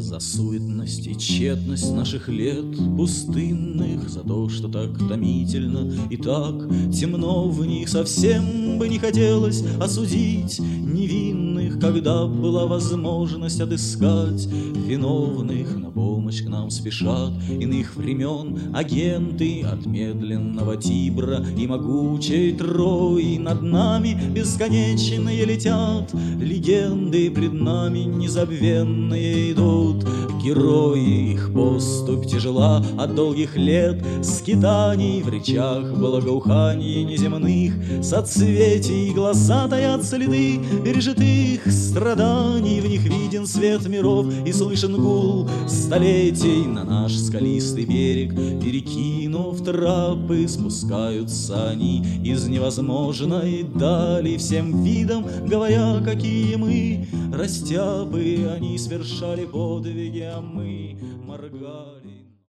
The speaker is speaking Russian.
За суетность и тщетность наших лет пустынных, за то, что так томительно и так темно в них. Совсем бы не хотелось осудить невинных, когда была возможность отыскать виновных. На помощь к нам спешат иных времен агенты от медленного Тибра и могучей Трои. Над нами бесконечные летят легенды, пред нами незабвенные идут герои. Их поступь тяжела от долгих лет скитаний, в речах благоуханий неземных соцветий. Глаза таят следы пережитых страданий, в них виден свет миров и слышен гул столетий. На наш скалистый берег, перекинув трапы, спускаются они из невозможной дали, всем видом говоря, какие мы растяпы. Они совершали подвиги, а мы моргали.